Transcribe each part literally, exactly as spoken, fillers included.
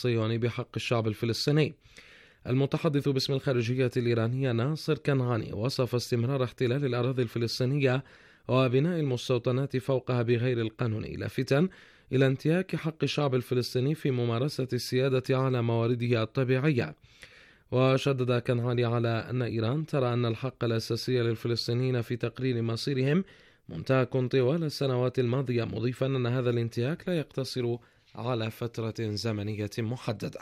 الصهيوني بحق الشعب الفلسطيني. المتحدث باسم الخارجية الإيرانية ناصر كنعاني وصف استمرار احتلال الأراضي الفلسطينية وبناء المستوطنات فوقها بغير القانون، لافتا إلى انتهاك حق الشعب الفلسطيني في ممارسة السيادة على موارده الطبيعية. وشدد كنعاني على أن إيران ترى أن الحق الأساسي للفلسطينيين في تقرير مصيرهم منتهك طوال السنوات الماضية، مضيفا أن هذا الانتهاك لا يقتصر على فترة زمنية محددة.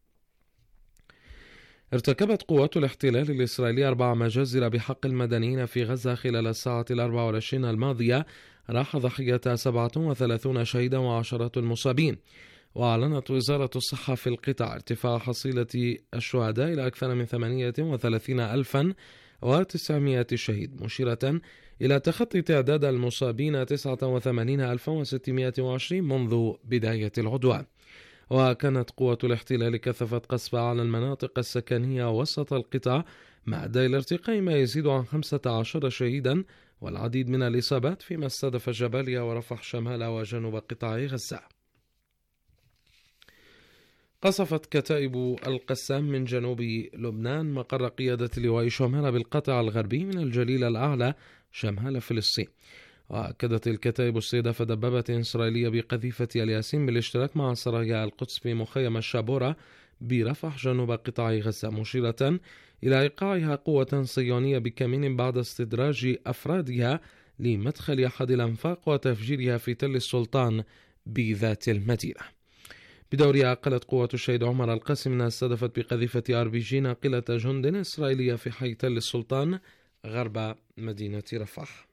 ارتكبت قوات الاحتلال الإسرائيلي أربع مجازر بحق المدنيين في غزة خلال الساعة الأربع والعشرين الماضية، راح ضحيتها سبعة وثلاثون شهيدا وعشرات المصابين. وأعلنت وزارة الصحة في القطاع ارتفاع حصيلة الشهداء إلى أكثر من ثمانية وثلاثين ألفا وتسعمائة شهيد، مشيرة إلى تخطي تعداد المصابين تسعة وثمانين ألفا وستمائة وعشرين منذ بداية العدوان. وكانت قوة الاحتلال كثفت قصفها على المناطق السكنية وسط القطاع، ما أدى إلى ارتقاء ما يزيد عن خمسة عشر شهيدا والعديد من الإصابات، فيما استهدف جباليا ورفح شمال وجنوب قطاع غزة. قصفت كتائب القسام من جنوب لبنان مقر قيادة لواء شمال بالقطاع الغربي من الجليل الأعلى شمال فلسطين. وأكدت الكتائب استهداف دبابة إسرائيلية بقذيفة الياسين بالاشتراك مع سرايا القدس في مخيم الشابورة برفح جنوب قطاع غزة، مشيرة إلى إيقاعها قوة صهيونية بكمين بعد استدراج أفرادها لمدخل أحد الأنفاق وتفجيرها في تل السلطان بذات المدينة. بدورها قالت قوة الشهيد عمر القاسم أنها استهدفت بقذيفة آر بي جي ناقلة جند إسرائيلية في حي تل السلطان غرب مدينة رفح.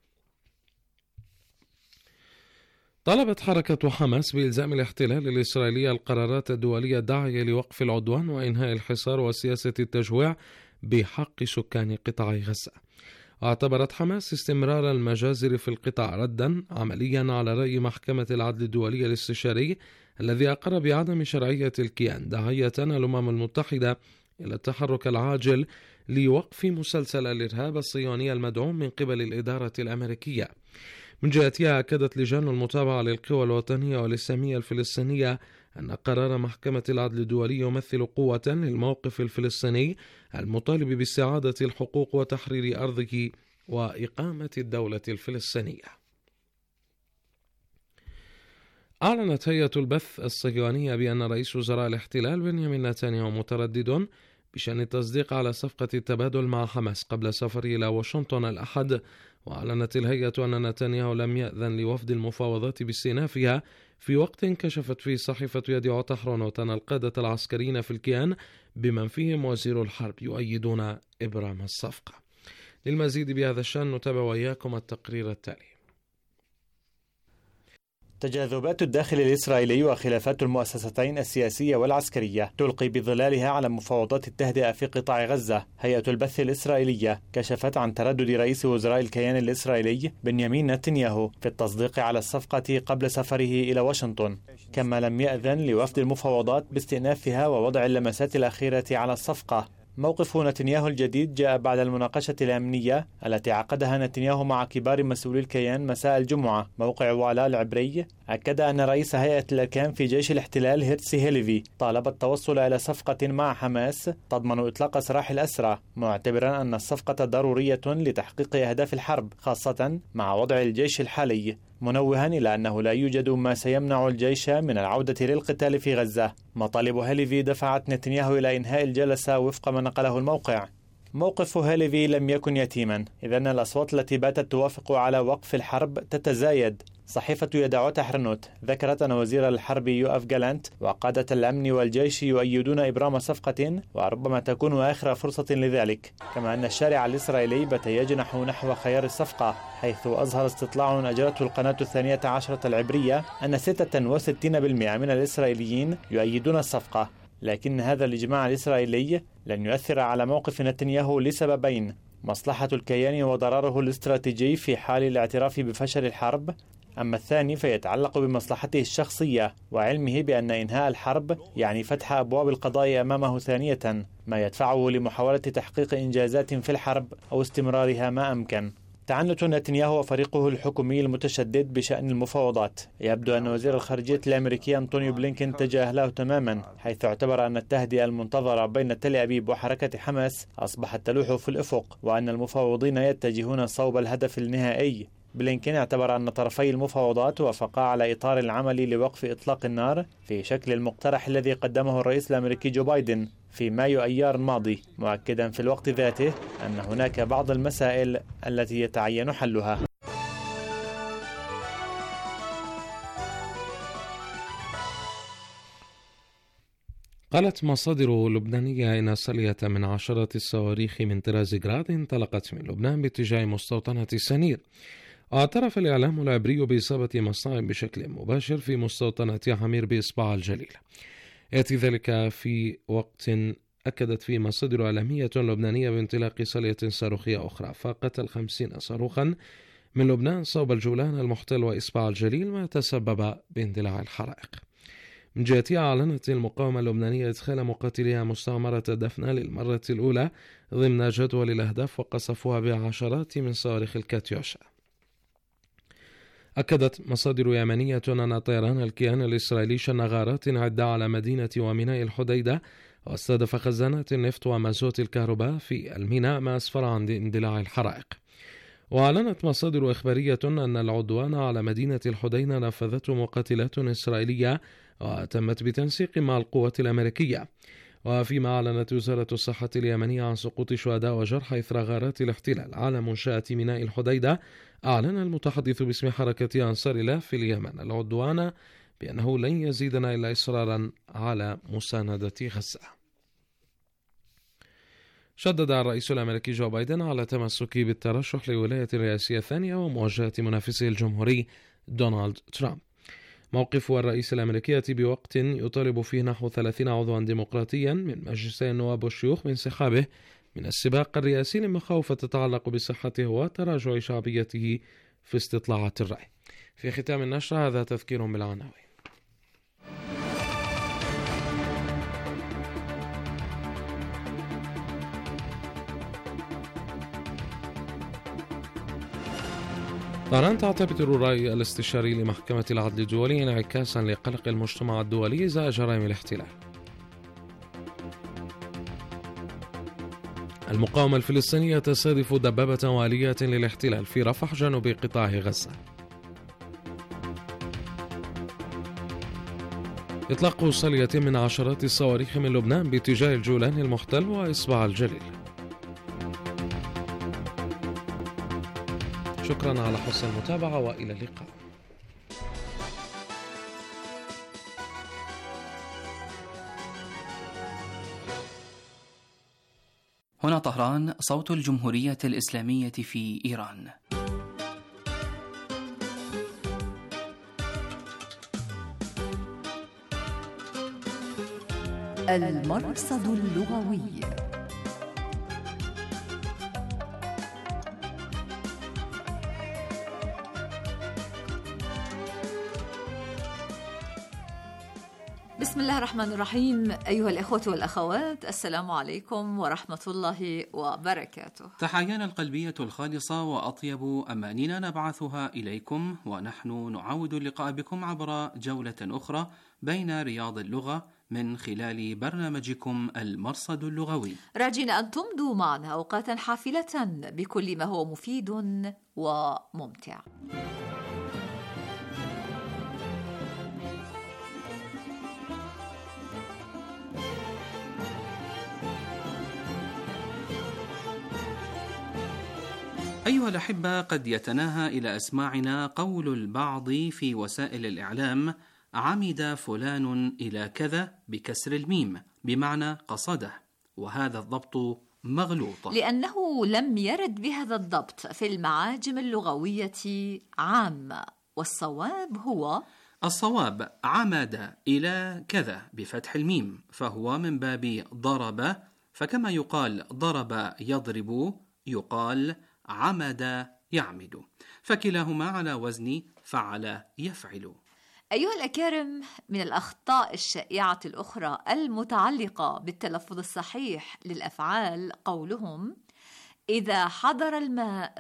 طلبت حركة حماس بإلزام الاحتلال الإسرائيلي القرارات الدولية الداعية لوقف العدوان وإنهاء الحصار وسياسة التجويع بحق سكان قطاع غزة. واعتبرت حماس استمرار المجازر في القطاع ردا عمليا على رأي محكمة العدل الدولية الاستشاري الذي أقر بعدم شرعية الكيان، داعية الأمم المتحدة إلى التحرك العاجل لوقف مسلسل الإرهاب الصهيوني المدعوم من قبل الإدارة الأمريكية. من جهتها أكدت لجان المتابعة للقوى الوطنية والإسلامية الفلسطينية أن قرار محكمة العدل الدولي يمثل قوة للموقف الفلسطيني المطالب باستعادة الحقوق وتحرير أرضه وإقامة الدولة الفلسطينية. أعلنت هيئة البث الصهيونية بأن رئيس وزراء الاحتلال بنيامين نتنياهو متردد بشأن التصديق على صفقة التبادل مع حماس قبل سفره إلى واشنطن الأحد. وأعلنت الهيئة أن نتنياهو لم يأذن لوفد المفاوضات باستئنافها في وقت كشفت فيه صحيفة يديعو تحرنوت أن القادة العسكريين في الكيان بمن فيهم وزير الحرب يؤيدون إبرام الصفقة. للمزيد بهذا الشأن نتابع وإياكم التقرير التالي. تجاذبات الداخل الإسرائيلي وخلافات المؤسستين السياسية والعسكرية تلقي بظلالها على مفاوضات التهدئة في قطاع غزة. هيئة البث الإسرائيلية كشفت عن تردد رئيس وزراء الكيان الإسرائيلي بنيامين نتنياهو في التصديق على الصفقة قبل سفره إلى واشنطن، كما لم يأذن لوفد المفاوضات باستئنافها ووضع اللمسات الأخيرة على الصفقة. موقف نتنياهو الجديد جاء بعد المناقشة الأمنية التي عقدها نتنياهو مع كبار مسؤولي الكيان مساء الجمعة. موقع والا العبري أكد أن رئيس هيئة الأركان في جيش الاحتلال هيرتسي هيليفي طالب التوصل إلى صفقة مع حماس تضمن إطلاق سراح الأسرى، معتبرا أن الصفقة ضرورية لتحقيق أهداف الحرب خاصة مع وضع الجيش الحالي، منوها إلى أنه لا يوجد ما سيمنع الجيش من العودة للقتال في غزة. مطالب هيليفي دفعت نتنياهو إلى إنهاء الجلسة وفق ما نقله الموقع. موقف هيليفي لم يكن يتيما، إذن الأصوات التي باتت توافق على وقف الحرب تتزايد. صحيفة يديعو تحرنوت ذكرت أن وزير الحرب يوآف جالانت وقادة الأمن والجيش يؤيدون إبرام صفقة وربما تكون آخر فرصة لذلك، كما أن الشارع الإسرائيلي بات يجنح نحو خيار الصفقة، حيث أظهر استطلاع أجرته القناة الثانية عشرة العبرية أن ستة وستين بالمئة من الإسرائيليين يؤيدون الصفقة. لكن هذا الإجماع الإسرائيلي لن يؤثر على موقف نتنياهو لسببين: مصلحة الكيان وضرره الاستراتيجي في حال الاعتراف بفشل الحرب، أما الثاني فيتعلق بمصلحته الشخصية وعلمه بأن إنهاء الحرب يعني فتح أبواب القضاء أمامه ثانية، ما يدفعه لمحاولة تحقيق إنجازات في الحرب أو استمرارها ما أمكن. تعنت نتنياهو وفريقه الحكومي المتشدد بشأن المفاوضات. يبدو أن وزير الخارجية الأمريكي أنطونيو بلينكين تجاهله تماما، حيث اعتبر أن التهدئة المنتظرة بين تل أبيب وحركة حماس أصبحت تلوح في الأفق، وأن المفاوضين يتجهون صوب الهدف النهائي. بلينكين اعتبر أن طرفي المفاوضات وافقا على إطار العمل لوقف إطلاق النار في شكل المقترح الذي قدمه الرئيس الأمريكي جو بايدن في مايو أيار الماضي، مؤكدا في الوقت ذاته أن هناك بعض المسائل التي يتعين حلها. قالت مصادر لبنانية إن سلية من عشرة الصواريخ من طراز جراد انطلقت من لبنان باتجاه مستوطنة السنير. واعترف الإعلام العبري بإصابة مصنع بشكل مباشر في مستوطنة عمير بإصبع الجليل. يأتي ذلك في وقت أكدت فيه مصادر إعلامية لبنانية بانطلاق سلية صاروخية أخرى فاقت الخمسين صاروخا من لبنان صوب الجولان المحتل وإصبع الجليل، ما تسبب باندلاع الحرائق. من جهتها أعلنت المقاومة اللبنانية إدخال مقاتليها مستعمرة دفنة للمرة الأولى ضمن جدول الأهداف وقصفوها بعشرات من صواريخ الكاتيوشا. أكدت مصادر يمنية أن طيران الكيان الإسرائيلي شن غارات عدة على مدينة وميناء الحديدة واستهدف خزانات النفط ومازوت الكهرباء في الميناء، ما أسفر عن اندلاع الحرائق. وأعلنت مصادر إخبارية أن العدوان على مدينة الحديدة نفذته مقاتلات إسرائيلية وتمت بتنسيق مع القوات الأمريكية. وفيما أعلنت وزارة الصحة اليمنية عن سقوط شهداء وجرحى إثر غارات الاحتلال على منشأة ميناء الحديدة، أعلن المتحدث باسم حركة أنصار الله في اليمن العدوان بأنه لن يزيدنا إلا إصرارا على مساندة غزة. شدد الرئيس الأمريكي جو بايدن على تمسكه بالترشح لولاية الرئاسية الثانية ومواجهة منافسه الجمهوري دونالد ترامب. موقف الرئيس الأمريكي يأتي بوقت يطالب فيه نحو ثلاثين عضوا ديمقراطيا من مجلسي النواب والشيوخ بانسحابه من السباق الرئاسي لمخاوف تتعلق بصحته وتراجع شعبيته في استطلاعات الرأي. في ختام النشرة هذا تذكير بالعناوين. طهران تعتبر الرأي الاستشاري لمحكمة العدل الدولي انعكاسا لقلق المجتمع الدولي إزاء جرائم الاحتلال. المقاومة الفلسطينية تستهدف دبابة والية للاحتلال في رفح جنوب قطاع غزة. إطلاق صلية من عشرات الصواريخ من لبنان باتجاه الجولان المحتل وإصبع الجليل. شكرا على حسن المتابعة وإلى اللقاء. هنا طهران، صوت الجمهورية الإسلامية في إيران. المرصد اللغوي. بسم الله الرحمن الرحيم. أيها الأخوة والأخوات، السلام عليكم ورحمة الله وبركاته. تحايانا القلبية الخالصة وأطيب أمانينا نبعثها إليكم، ونحن نعود اللقاء بكم عبر جولة أخرى بين رياض اللغة من خلال برنامجكم المرصد اللغوي، راجين أن تمضوا معنا أوقاتا حافلة بكل ما هو مفيد وممتع. أيها الأحبة، قد يتناهى إلى أسماعنا قول البعض في وسائل الإعلام: عمد فلان إلى كذا بكسر الميم، بمعنى قصده، وهذا الضبط مغلوط لأنه لم يرد بهذا الضبط في المعاجم اللغوية عامة، والصواب هو الصواب عمد إلى كذا بفتح الميم، فهو من باب ضرب، فكما يقال ضرب يضرب يقال عمد يعمد، فكلاهما على وزن فعل يفعل. أيها الأكارم، من الأخطاء الشائعة الأخرى المتعلقة بالتلفظ الصحيح للأفعال قولهم: إذا حضر الماء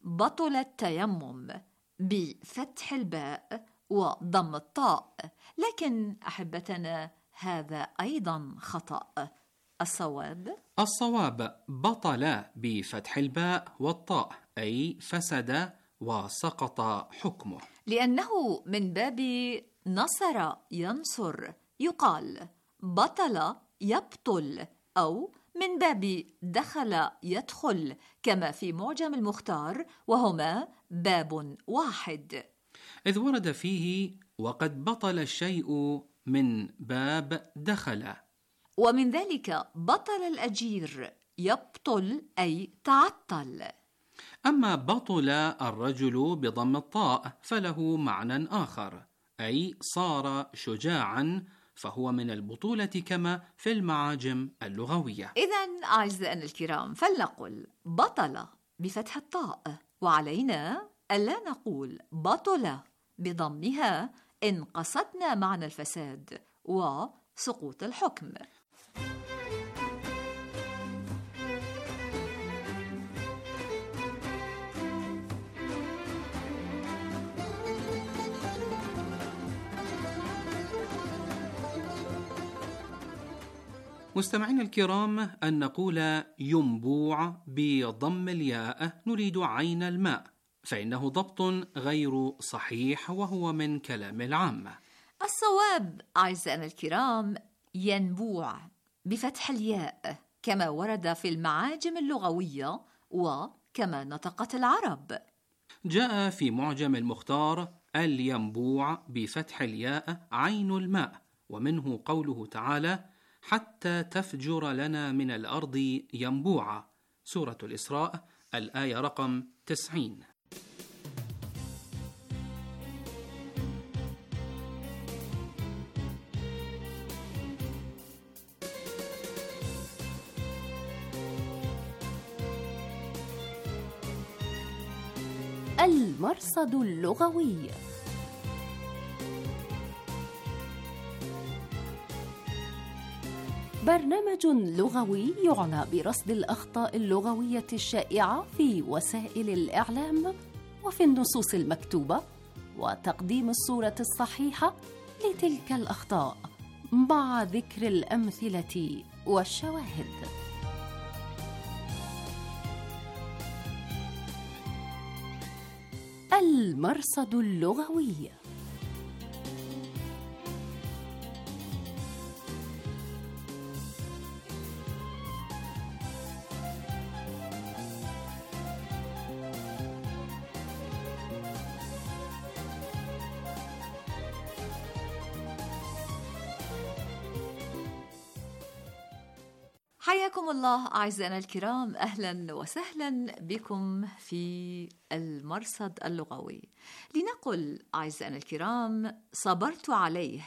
بطل التيمم بفتح الباء وضم الطاء، لكن أحبتنا هذا أيضا خطأ. الصواب الصواب بطل بفتح الباء والطاء، أي فسد وسقط حكمه، لأنه من باب نصر ينصر، يقال بطل يبطل، أو من باب دخل يدخل، كما في معجم المختار، وهما باب واحد، إذ ورد فيه وقد بطل الشيء من باب دخل. ومن ذلك بطل الأجير، يبطل أي تعطل. أما بطل الرجل بضم الطاء فله معنى آخر، أي صار شجاعا، فهو من البطولة كما في المعاجم اللغوية. إذن أعزائنا الكرام، فلنقل بطل بفتح الطاء، وعلينا ألا نقول بطل بضمها إن قصدنا معنى الفساد وسقوط الحكم. مستمعينا الكرام، أن نقول ينبوع بضم الياء نريد عين الماء، فإنه ضبط غير صحيح وهو من كلام العامة. الصواب أعزائنا الكرام ينبوع بفتح الياء، كما ورد في المعاجم اللغوية وكما نطقت العرب. جاء في معجم المختار الينبوع بفتح الياء عين الماء، ومنه قوله تعالى حتى تفجر لنا من الأرض ينبوعا، سورة الإسراء الآية رقم تسعين. المرصد اللغوي. برنامج لغوي يعنى برصد الأخطاء اللغوية الشائعة في وسائل الإعلام وفي النصوص المكتوبة، وتقديم الصورة الصحيحة لتلك الأخطاء مع ذكر الأمثلة والشواهد. المرصد اللغوي. حياكم الله أعزائنا الكرام، أهلا وسهلا بكم في المرصد اللغوي. لنقل أعزائنا الكرام صبرت عليه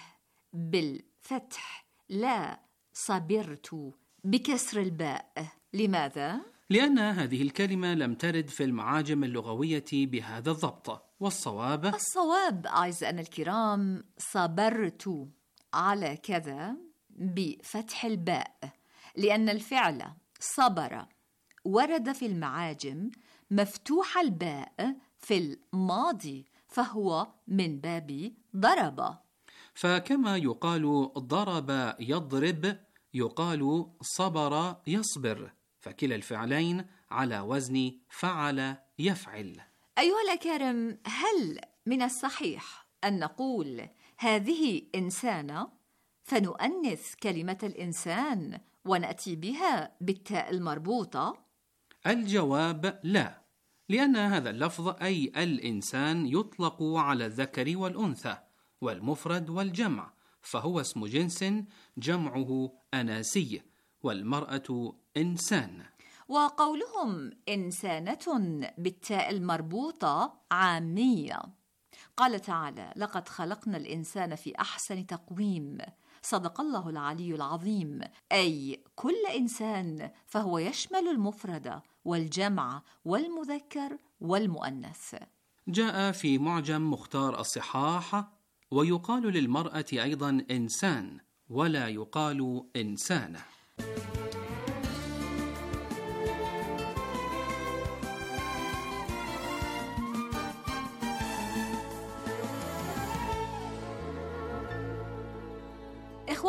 بالفتح، لا صبرت بكسر الباء. لماذا؟ لأن هذه الكلمة لم ترد في المعاجم اللغوية بهذا الضبط، والصواب الصواب أعزائنا الكرام صبرت على كذا بفتح الباء، لأن الفعل صبر ورد في المعاجم مفتوح الباء في الماضي، فهو من باب ضرب. فكما يقال ضرب يضرب، يقال صبر يصبر، فكلا الفعلين على وزن فعل يفعل. أيها الأكارم، هل من الصحيح أن نقول هذه إنسانة فنؤنث كلمة الإنسان ونأتي بها بالتاء المربوطة؟ الجواب لا، لأن هذا اللفظ أي الإنسان يطلق على الذكر والأنثى والمفرد والجمع، فهو اسم جنس جمعه أناسي، والمرأة إنسان. وقولهم إنسانة بالتاء المربوطة عامية. قال تعالى لقد خلقنا الإنسان في أحسن تقويم، صدق الله العلي العظيم، أي كل إنسان، فهو يشمل المفرد والجمع والمذكر والمؤنث. جاء في معجم مختار الصحاح ويقال للمرأة أيضا إنسان ولا يقال إنسانة.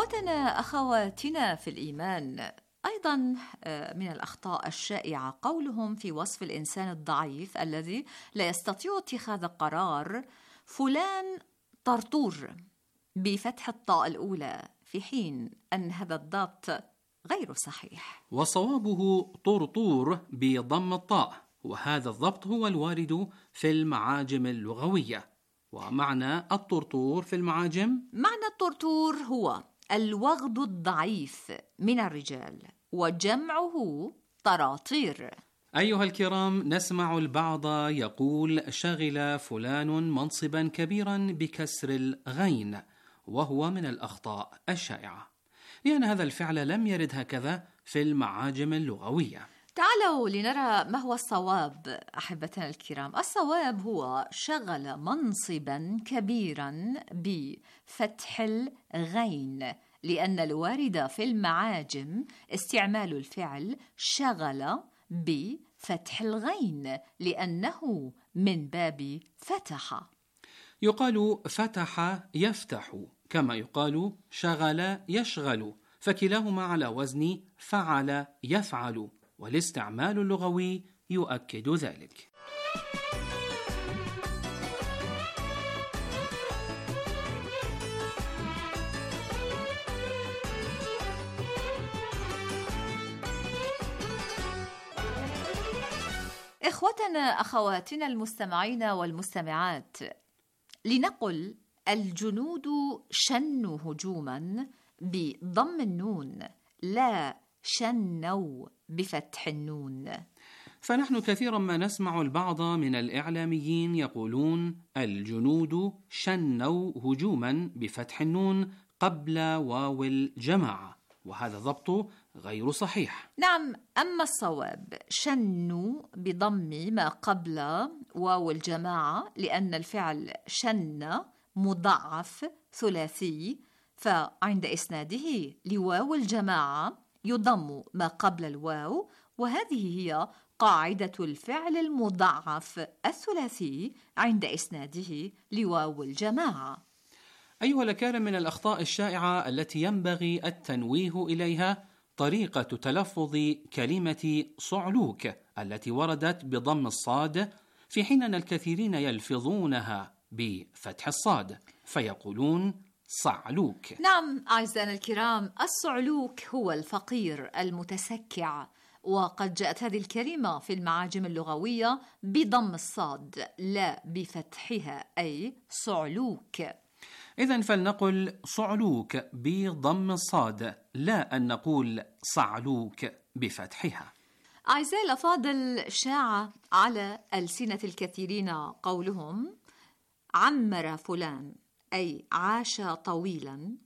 إخوتنا أخواتنا في الإيمان، أيضا من الأخطاء الشائعة قولهم في وصف الإنسان الضعيف الذي لا يستطيع اتخاذ القرار: فلان طرطور بفتح الطاء الأولى، في حين أن هذا الضبط غير صحيح، وصوابه طرطور بضم الطاء، وهذا الضبط هو الوارد في المعاجم اللغوية. ومعنى الطرطور في المعاجم: معنى الطرطور هو الوغد الضعيف من الرجال، وجمعه طراطير. أيها الكرام، نسمع البعض يقول: شغل فلان منصبا كبيرا بكسر الغين، وهو من الأخطاء الشائعة، لأن هذا الفعل لم يرد هكذا في المعاجم اللغوية. تعالوا لنرى ما هو الصواب أحبتنا الكرام. الصواب هو شغل منصبا كبيرا بفتح الغين، لأن الوارد في المعاجم استعمال الفعل شغل بفتح الغين، لأنه من باب فتح. يقال فتح يفتح، كما يقال شغل يشغل، فكلاهما على وزن فعل يفعل، والاستعمال اللغوي يؤكد ذلك. إخوتنا أخواتنا المستمعين والمستمعات، لنقل الجنود شنوا هجوما بضم النون، لا شنوا بفتح النون. فنحن كثيرا ما نسمع البعض من الإعلاميين يقولون الجنود شنوا هجوما بفتح النون قبل واو الجماعة، وهذا ضبط غير صحيح. نعم، أما الصواب شنوا بضم ما قبل واو الجماعة، لأن الفعل شن مضاعف ثلاثي، فعند إسناده لواو الجماعة يضم ما قبل الواو، وهذه هي قاعدة الفعل المضاعف الثلاثي عند إسناده لواو الجماعة. أيها الأكارم، من الأخطاء الشائعة التي ينبغي التنويه إليها طريقة تلفظ كلمة صعلوك التي وردت بضم الصاد، في حين أن الكثيرين يلفظونها بفتح الصاد فيقولون صعلوك. نعم أعزائنا الكرام، الصعلوك هو الفقير المتسكع، وقد جاءت هذه الكلمة في المعاجم اللغوية بضم الصاد لا بفتحها، أي صعلوك. إذن فلنقل صعلوك بضم الصاد، لا أن نقول صعلوك بفتحها. أعزائي الأفاضل، شاع على ألسنة الكثيرين قولهم عمر فلان، أي عاش طويلا،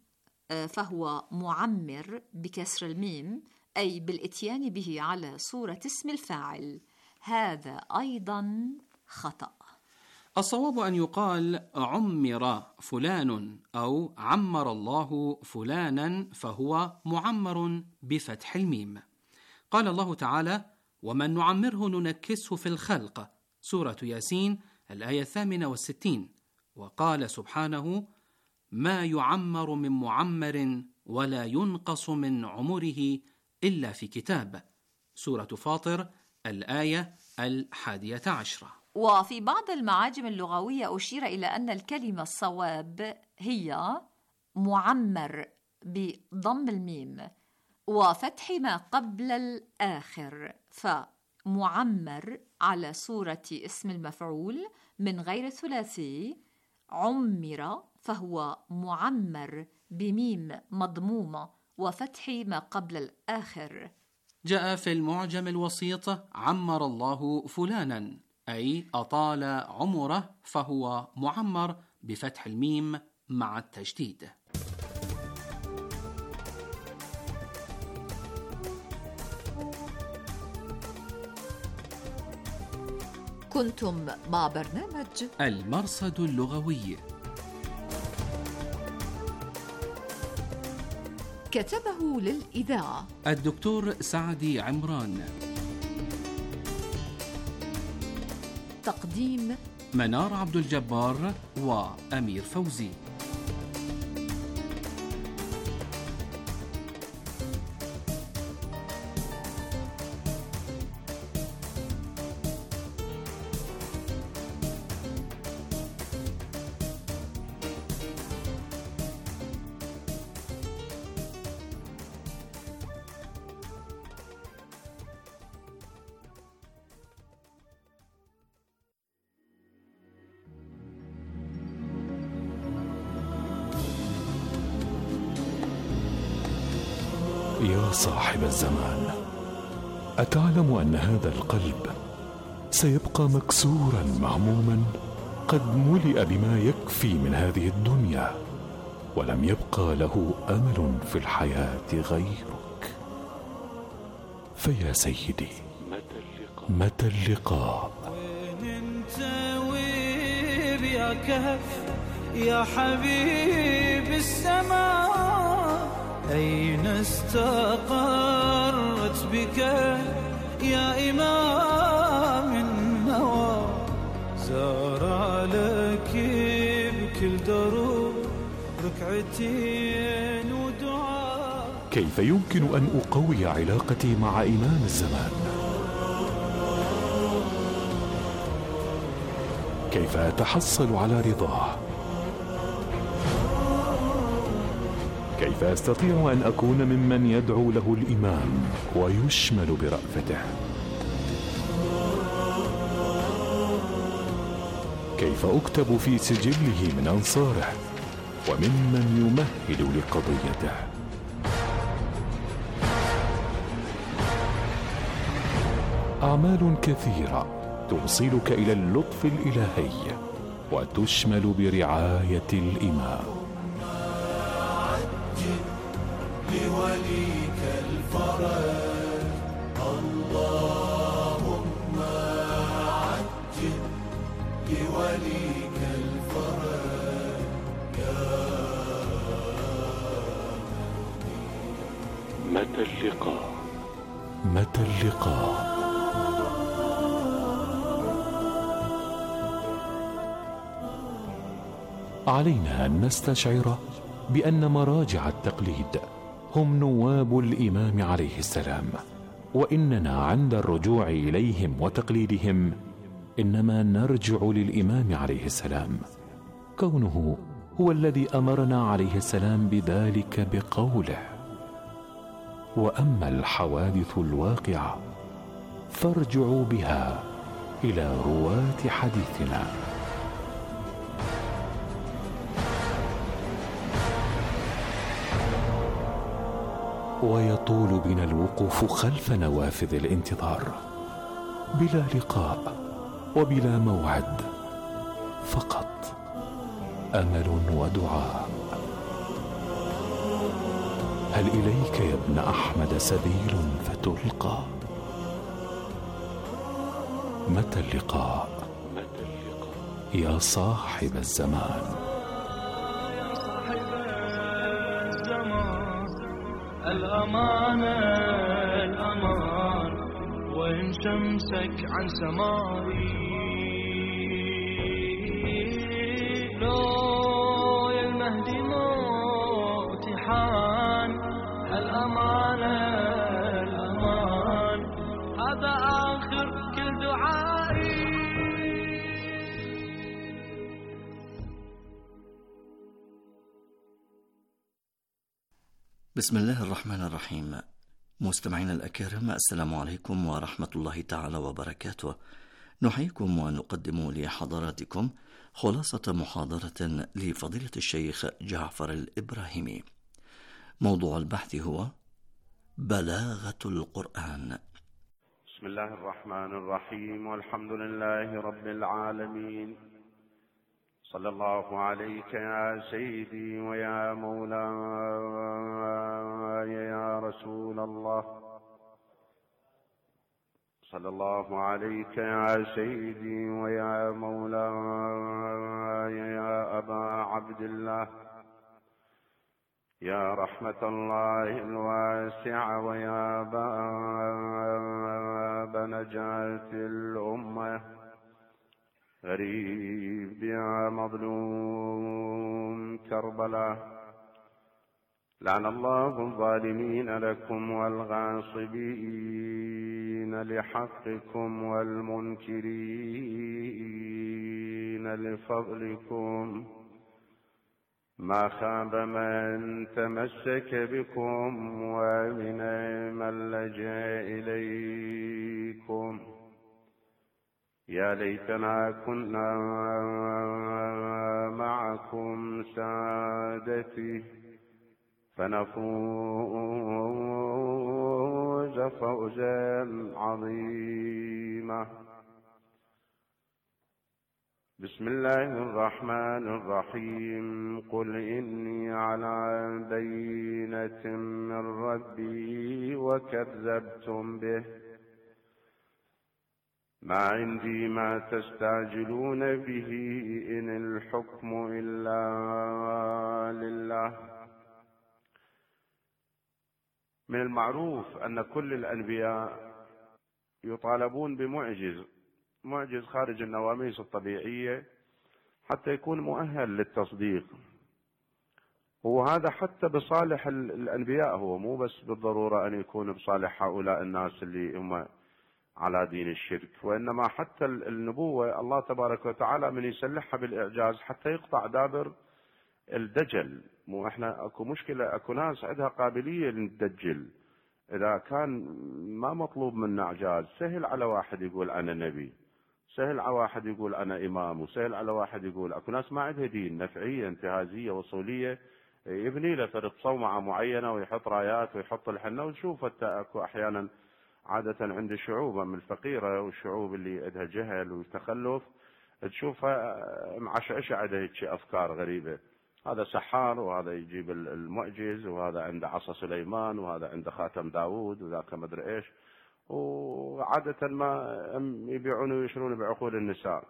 فهو معمر بكسر الميم، أي بالإتيان به على صورة اسم الفاعل. هذا أيضا خطأ. الصواب أن يقال عمر فلان أو عمر الله فلانا، فهو معمر بفتح الميم. قال الله تعالى: ومن نعمره ننكسه في الخلق، سورة ياسين الآية الثامنة والستين. وقال سبحانه: ما يعمر من معمر ولا ينقص من عمره إلا في كتاب، سورة فاطر الآية الحادية عشرة. وفي بعض المعاجم اللغوية أشير إلى أن الكلمة الصواب هي معمر بضم الميم وفتح ما قبل الآخر، فمعمر على صورة اسم المفعول من غير الثلاثي، عمر فهو معمر بميم مضمومة وفتح ما قبل الآخر. جاء في المعجم الوسيط عمر الله فلانا، أي أطال عمره، فهو معمر بفتح الميم مع التشديد. كنتم مع برنامج المرصد اللغوي، كتبه للإذاعة الدكتور سعدي عمران، تقديم منار عبد الجبار وأمير فوزي. يا صاحب الزمان، أتعلم أن هذا القلب سيبقى مكسورا مهموما قد ملئ بما يكفي من هذه الدنيا، ولم يبقى له أمل في الحياة غيرك. فيا سيدي، متى اللقاء؟ وين انت ويب يا كهف يا حبيب السماء، أين استقرت بك يا إمام النوى، زار لك بكل دروب ركعتين ودعاء. كيف يمكن أن أقوي علاقتي مع إمام الزمان؟ كيف أتحصل على رضاه؟ كيف أستطيع أن أكون ممن يدعو له الإمام ويشمل برأفته؟ كيف أكتب في سجله من أنصاره وممن يمهد لقضيته؟ أعمال كثيرة توصلك إلى اللطف الإلهي وتشمل برعاية الإمام. لوليك الفرج اللهم عجل لوليك الفرج يا متى اللقاء؟ متى اللقاء؟ علينا أن نستشعر بأن مراجع التقليد هم نواب الإمام عليه السلام، وإننا عند الرجوع إليهم وتقليدهم إنما نرجع للإمام عليه السلام، كونه هو الذي أمرنا عليه السلام بذلك بقوله: وأما الحوادث الواقعة فارجعوا بها إلى رواة حديثنا. ويطول بنا الوقوف خلف نوافذ الانتظار بلا لقاء وبلا موعد، فقط أمل ودعاء. هل إليك يا ابن أحمد سبيل فتلقى؟ متى اللقاء؟ يا صاحب الزمان. يا صاحب الزمان، الأمان الأمان، وإن شمسك عن سمائي لو يا المهدي موتي حان. الأمان الأمان، هذا آخر كل دعائي. بسم الله الرحمن الرحيم. مستمعينا الأكارم، السلام عليكم ورحمة الله تعالى وبركاته. نحييكم ونقدم لحضراتكم خلاصة محاضرة لفضيلة الشيخ جعفر الإبراهيمي. موضوع البحث هو بلاغة القرآن. بسم الله الرحمن الرحيم، والحمد لله رب العالمين، صلى الله عليك يا سيدي ويا مولاي يا رسول الله، صلى الله عليك يا سيدي ويا مولاي يا أبا عبد الله، يا رحمة الله الواسعة ويا باب نجاة الأمة، غريب يا مظلوم كربلاء، لعن الله الظالمين لكم والغاصبين لحقكم والمنكرين لفضلكم، ما خاب من تمسك بكم ومن من لجأ إليكم. يا ليتنا كنا معكم سادتي فنفوز فوزا عظيما. بسم الله الرحمن الرحيم. قل إني على بينة من ربي وكذبتم به، ما عندي ما تستعجلون به، إن الحكم إلا لله. من المعروف أن كل الأنبياء يطالبون بمعجز، معجز خارج النواميس الطبيعية حتى يكون مؤهل للتصديق، وهذا حتى بصالح الأنبياء، هو مو بس بالضرورة أن يكون بصالح هؤلاء الناس اللي هم على دين الشرك، وإنما حتى النبوة الله تبارك وتعالى من يسلحها بالإعجاز حتى يقطع دابر الدجل. مو احنا اكو مشكلة، اكو ناس عندها قابلية للدجل، اذا كان ما مطلوب منا اعجاز سهل على واحد يقول انا نبي، سهل على واحد يقول انا امام، وسهل على واحد يقول. اكو ناس ما عندها دين، نفعية انتهازية وصولية، يبني له فرد صومعة معينة ويحط رايات ويحط الحنة. وتشوف اكو احيانا عادة عند الشعوب من الفقيرة والشعوب اللي عندها جهل وتخلف تشوفها معشعشة عندها هيك افكار غريبة، هذا سحار وهذا يجيب المعجز وهذا عنده عصا سليمان وهذا عنده خاتم داود وذاك ما ادري ايش، وعادة ما يبيعون ويشترون بعقول النساء.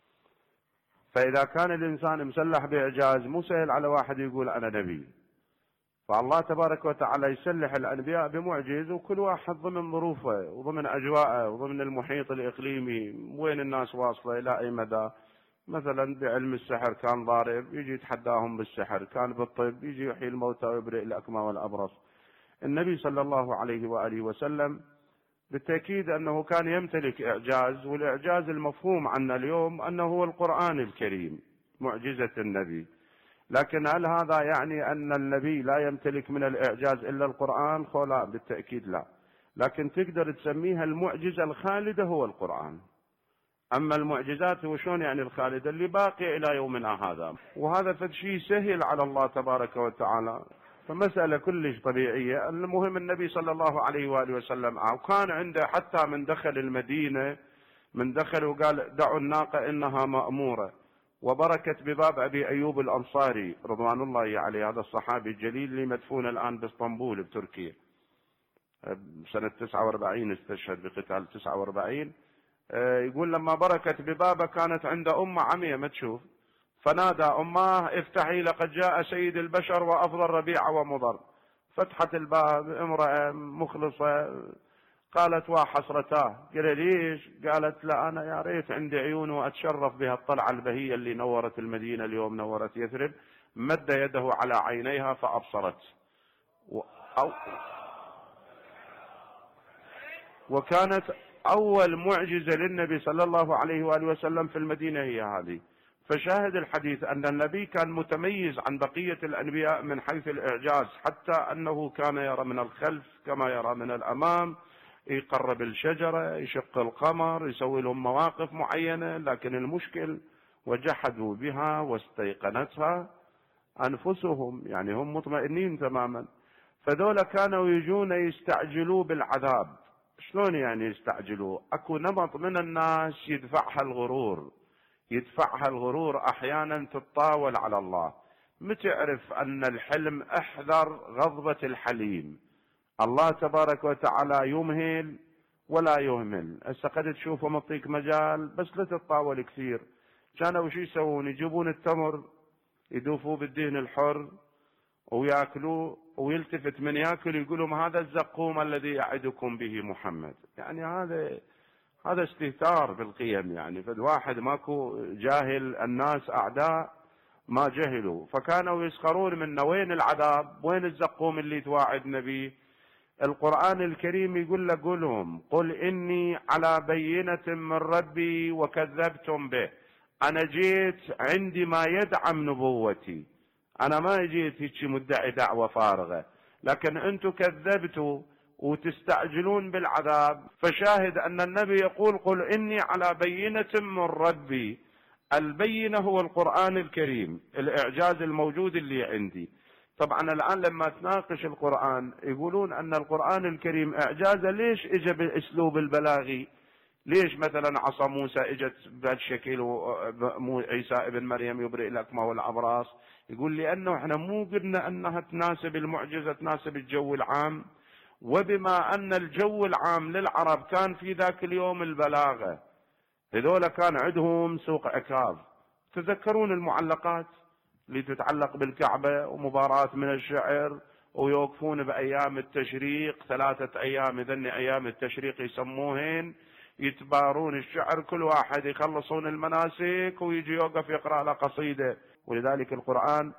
فإذا كان الإنسان مسلح بإعجاز مو سهل على واحد يقول أنا نبي، فالله تبارك وتعالى يسلح الأنبياء بمعجز، وكل واحد ضمن ظروفه وضمن أجواءه وضمن المحيط الإقليمي وين الناس واصلة إلى أي مدى. مثلا بعلم السحر كان ضارب يجي يتحداهم بالسحر، كان بالطب يجي يحيي الموتى ويبرئ الأكمى والأبرص. النبي صلى الله عليه وآله وسلم بالتأكيد أنه كان يمتلك إعجاز، والإعجاز المفهوم عنا اليوم أنه هو القرآن الكريم، معجزة النبي. لكن هل هذا يعني أن النبي لا يمتلك من الإعجاز إلا القرآن؟ لا، بالتأكيد لا، لكن تقدر تسميها المعجزة الخالدة هو القرآن. أما المعجزات وشون يعني الخالدة؟ اللي باقي إلى يومنا هذا، وهذا فد شيء سهل على الله تبارك وتعالى، فمسألة كلش طبيعية. المهم النبي صلى الله عليه وآله وسلم وكان عنده حتى من دخل المدينة، من دخل وقال دعوا الناقة إنها مأمورة، وبركت بباب أبي أيوب الأنصاري رضوان الله عليه، هذا الصحابي الجليل اللي مدفون الآن باسطنبول بتركيا، سنة تسعة وأربعين استشهد بقتال تسعة وأربعين. يقول لما بركت ببابه كانت عند أم عمية ما تشوف، فنادى أماه افتحي لقد جاء سيد البشر وأفضل ربيع ومضر. فتحت الباب امرأة مخلصة، قالت وحسرتاه. قال ليش؟ قالت لا أنا يا ريت عندي عيون وأتشرف بها الطلعة البهية اللي نورت المدينة اليوم، نورت يثرب. مد يده على عينيها فأبصرت، أو وكانت أول معجزة للنبي صلى الله عليه وآله وسلم في المدينة هي هذه. فشاهد الحديث أن النبي كان متميز عن بقية الأنبياء من حيث الإعجاز، حتى أنه كان يرى من الخلف كما يرى من الأمام، يقرب الشجرة، يشق القمر، يسوي لهم مواقف معينة. لكن المشكل وجحدوا بها واستيقنتها أنفسهم، يعني هم مطمئنين تماما. فذولا كانوا يجون يستعجلوا بالعذاب. شلون يعني يستعجلوا؟ اكو نمط من الناس يدفعها الغرور، يدفعها الغرور احيانا تتطاول على الله. متعرف ان الحلم احذر غضبة الحليم، الله تبارك وتعالى يمهل ولا يهمل. هسه قد تشوفه مطيك مجال بس لا تتطاول كثير. كانوا شو يسوون؟ يجيبون التمر يدوفوه بالدهن الحر وياكلوه، ويلتفت من ياكل يقولون هذا الزقوم الذي يعدكم به محمد. يعني هذا هذا استهتار بالقيم. يعني فالواحد ماكو جاهل، الناس اعداء ما جهلوا، فكانوا يسخرون منا. وين العذاب؟ وين الزقوم اللي توعدنا به؟ القرآن الكريم يقول لك قولهم قل إني على بينة من ربي وكذبتم به. أنا جيت عندي ما يدعم نبوتي، أنا ما جيت هيك مدعي دعوة فارغة، لكن أنتم كذبتوا وتستعجلون بالعذاب. فشاهد أن النبي يقول قل إني على بينة من ربي. البينة هو القرآن الكريم، الإعجاز الموجود اللي عندي. طبعا الآن لما تناقش القرآن يقولون أن القرآن الكريم إعجازه ليش إجا بالأسلوب البلاغي؟ ليش مثلا عصا موسى إجت بهالشكل وعيسى ابن مريم يبرئ الأكمه والأبراص؟ يقول لأنه احنا مو قلنا أنها تناسب المعجزة، تناسب الجو العام، وبما أن الجو العام للعرب كان في ذاك اليوم البلاغة، هذول كان عندهم سوق عكاظ. تذكرون المعلقات اللي تتعلق بالكعبة ومباراة من الشعر، ويوقفون بأيام التشريق ثلاثة أيام، إذن أيام التشريق يسموهن، يتبارون الشعر، كل واحد يخلصون المناسك ويجي يوقف يقرأ له قصيدة. ولذلك القرآن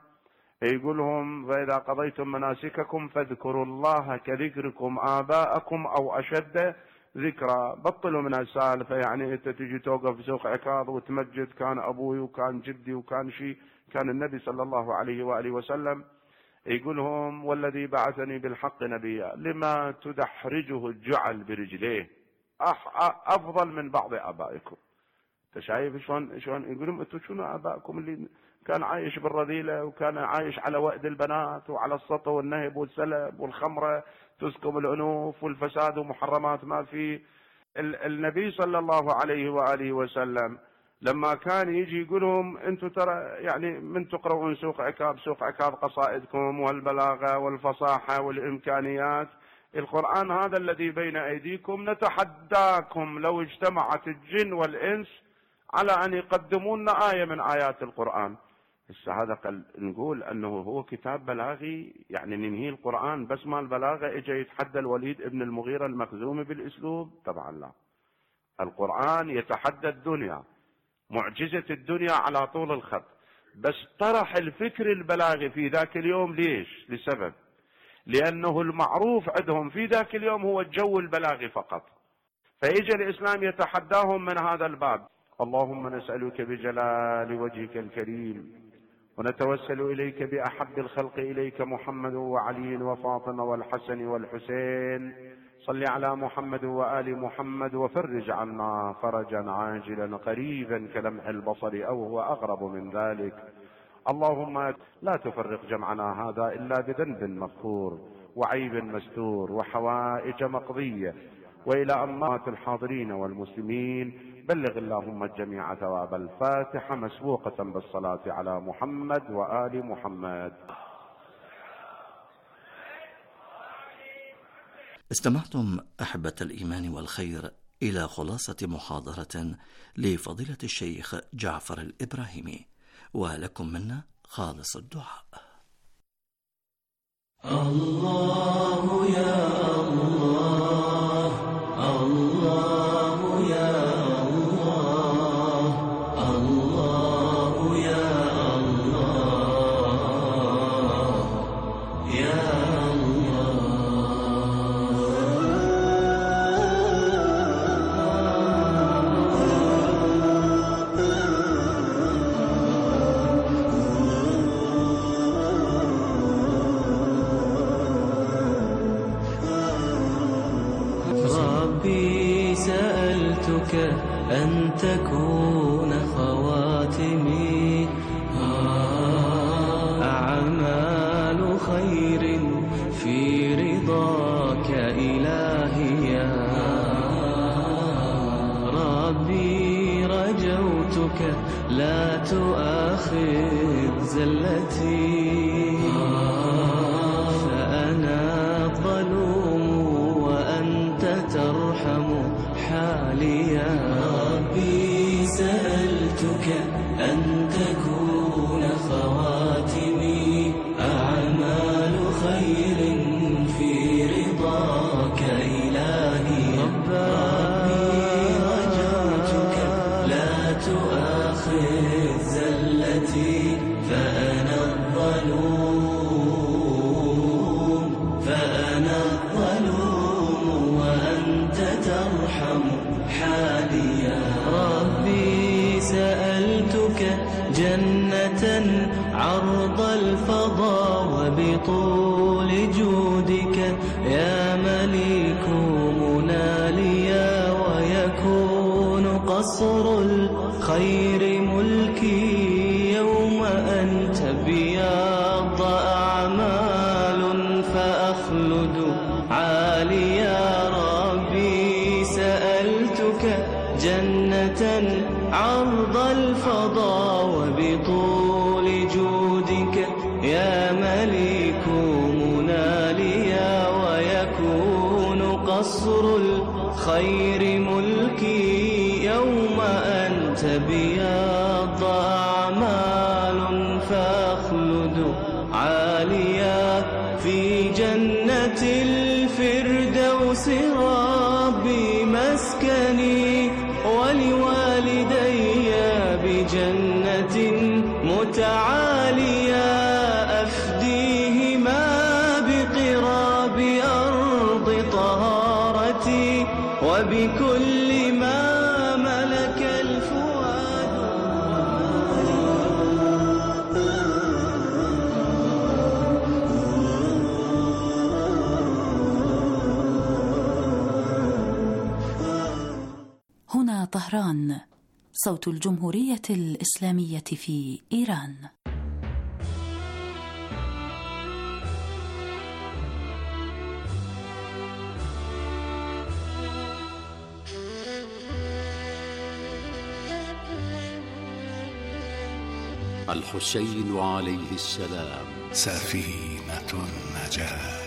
يقولهم فإذا قضيتم مناسككم فاذكروا الله كذكركم آباءكم أو أشد ذكرى. بطلوا من السالفة، يعني أنت تجي توقف في سوق عكاظ وتمجد كان أبوي وكان جدي وكان شيء. كان النبي صلى الله عليه وآله وسلم يقولهم والذي بعثني بالحق نبيا لما تدحرجه الجعل برجليه أفضل من بعض آبائكم. انت شايف شلون شلون يقولون انتم شنو آبائكم اللي كان عايش بالرذيلة وكان عايش على وأد البنات وعلى السطو والنهب والسلب والخمرة تسكب الأنوف والفساد ومحرمات ما في. النبي صلى الله عليه وآله وسلم لما كان يجي يقولهم انتم ترى يعني من تقرؤون سوق عكاظ سوق عكاظ قصائدكم والبلاغة والفصاحة والإمكانيات، القرآن هذا الذي بين أيديكم نتحداكم لو اجتمعت الجن والإنس على أن يقدمون لنا آية من آيات القرآن. هذا نقول أنه هو كتاب بلاغي، يعني ننهي القرآن بس ما البلاغة. إجا يتحدى الوليد ابن المغيرة المخزومي بالأسلوب؟ طبعا لا. القرآن يتحدى الدنيا، معجزة الدنيا على طول الخط، بس طرح الفكر البلاغي في ذاك اليوم. ليش؟ لسبب، لأنه المعروف عندهم في ذاك اليوم هو الجو البلاغي فقط، فإجا الإسلام يتحداهم من هذا الباب. اللهم نسألك بجلال وجهك الكريم ونتوسل إليك بأحب الخلق إليك محمد وعلي وفاطمة والحسن والحسين، صل على محمد وآل محمد وفرج عنا فرجا عاجلا قريبا كلمح البصر أو هو أغرب من ذلك. اللهم لا تفرق جمعنا هذا إلا بذنب مغفور وعيب مستور وحوائج مقضية، وإلى أمات الحاضرين والمسلمين بلغ اللهم الجميع ثواب الفاتحة مسبوقة بالصلاة على محمد وآل محمد. استمعتم أحبة الإيمان والخير إلى خلاصة محاضرة لفضيلة الشيخ جعفر الإبراهيمي، ولكم منا خالص الدعاء. الله يا الله، الله يا الله، الله يا الله، يا أن تكون خواتمي أعمال خير في رضاك إلهي. ربي رجوتك لا تؤاخذ زلتي، فأنا الظلوم وأنت ترحم حالي. ربي سألتك أن تكون خواتمي أعمال خير في رضاك إلهي. ربي رجوتك لا تؤاخذ زلتي، فأنا الظلوم فأنا الظلوم وأنت ترحم حالي. ربي سألتك جنة عرض الفضاء وبطول جودك يا مليك مناليا، ويكون قصر الخير ملكي يوم أن تبيض أعمالي. مالي يا ربي سألتك جنة عرض الفضاء وبطول جودك يا مليك مناليا ويكون قصر الخير ملكي يوم أن تبيض أعمال فاخلد عاليا في جنة الفردوس ربي مسكني ولوالدي بجنة متعالية أفديهما بقراب أرض طهارتي وبكل ما ملك الفؤاد. هنا طهران، صوت الجمهورية الإسلامية في إيران. الحسين عليه السلام سفينة النجاة.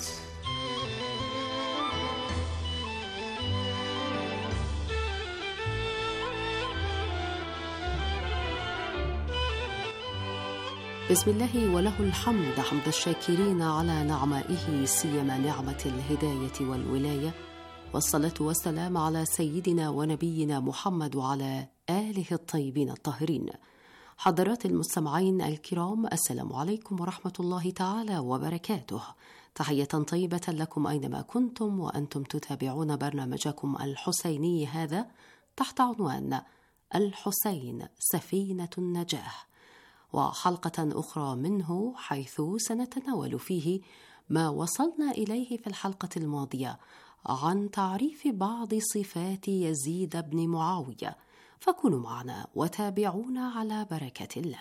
بسم الله وله الحمد حمد الشاكرين على نعمائه سيما نعمة الهداية والولاية، والصلاة والسلام على سيدنا ونبينا محمد وعلى آله الطيبين الطاهرين. حضرات المستمعين الكرام، السلام عليكم ورحمة الله تعالى وبركاته. تحية طيبة لكم أينما كنتم وأنتم تتابعون برنامجكم الحسيني هذا تحت عنوان الحسين سفينة النجاة، وحلقة أخرى منه حيث سنتناول فيه ما وصلنا إليه في الحلقة الماضية عن تعريف بعض صفات يزيد بن معاوية، فكونوا معنا وتابعونا على بركة الله.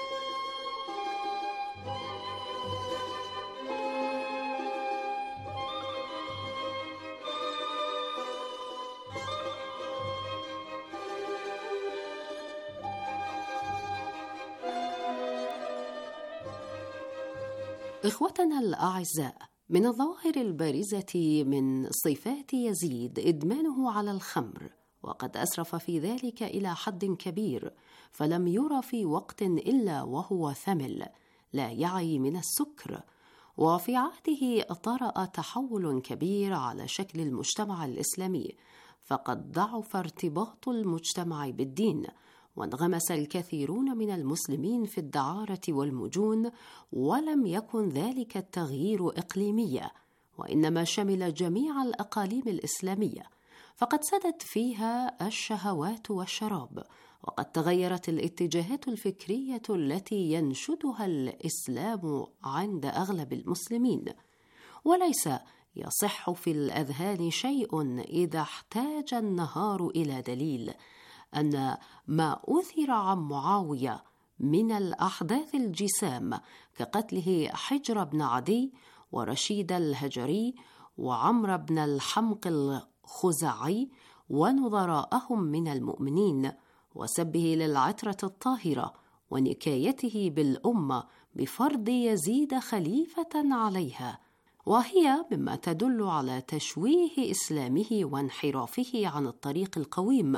إخوتنا الأعزاء، من الظواهر البارزة من صفات يزيد إدمانه على الخمر، وقد أسرف في ذلك إلى حد كبير، فلم ير في وقت إلا وهو ثمل لا يعي من السكر. وفي عهده طرأ تحول كبير على شكل المجتمع الإسلامي، فقد ضعف ارتباط المجتمع بالدين، وانغمس الكثيرون من المسلمين في الدعارة والمجون، ولم يكن ذلك التغيير إقليميا، وإنما شمل جميع الأقاليم الإسلامية، فقد سدت فيها الشهوات والشراب، وقد تغيرت الاتجاهات الفكرية التي ينشدها الإسلام عند أغلب المسلمين. وليس يصح في الأذهان شيء إذا احتاج النهار إلى دليل أن ما أثر عن معاوية من الأحداث الجسام كقتله حجر بن عدي ورشيد الهجري وعمر بن الحمق الخزاعي ونظراءهم من المؤمنين، وسبه للعترة الطاهرة ونكايته بالأمة بفرض يزيد خليفة عليها، وهي مما تدل على تشويه إسلامه وانحرافه عن الطريق القويم.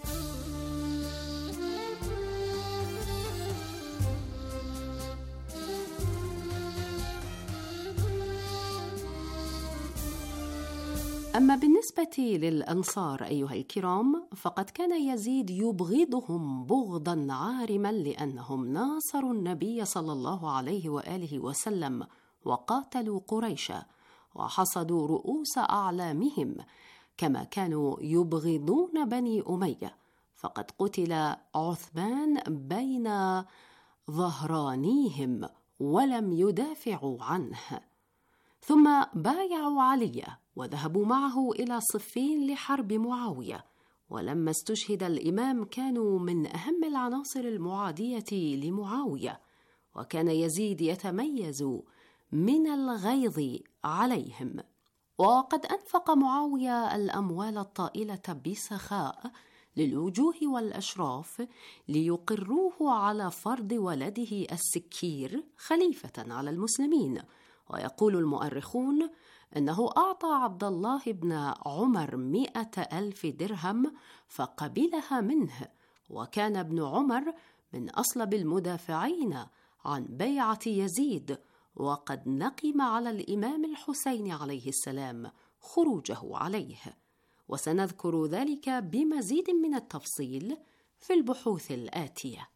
أما بالنسبة للأنصار أيها الكرام، فقد كان يزيد يبغضهم بغضا عارما لأنهم ناصروا النبي صلى الله عليه وآله وسلم وقاتلوا قريشا وحصدوا رؤوس أعلامهم، كما كانوا يبغضون بني أمية، فقد قتل عثمان بين ظهرانيهم ولم يدافعوا عنه، ثم بايعوا علي وذهبوا معه إلى صفين لحرب معاوية، ولما استشهد الإمام كانوا من أهم العناصر المعادية لمعاوية، وكان يزيد يتميز من الغيظ عليهم، وقد أنفق معاوية الأموال الطائلة بسخاء للوجوه والأشراف ليقروه على فرض ولده السكير خليفة على المسلمين. ويقول المؤرخون إنه أعطى عبد الله بن عمر مئة ألف درهم فقبلها منه، وكان ابن عمر من أصلب المدافعين عن بيعة يزيد، وقد نقم على الإمام الحسين عليه السلام خروجه عليه، وسنذكر ذلك بمزيد من التفصيل في البحوث الآتية.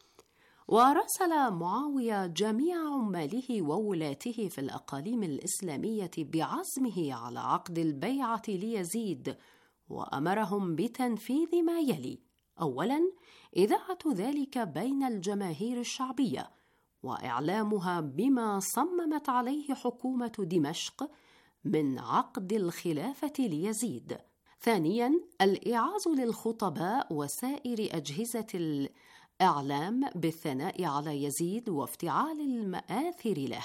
وراسل معاوية جميع عماله وولاته في الأقاليم الإسلامية بعزمه على عقد البيعة ليزيد، وأمرهم بتنفيذ ما يلي: أولاً، إذاعة ذلك بين الجماهير الشعبية، وإعلامها بما صممت عليه حكومة دمشق من عقد الخلافة ليزيد. ثانياً، الإعاز للخطباء وسائر أجهزة الإعلام بالثناء على يزيد وافتعال المآثر له.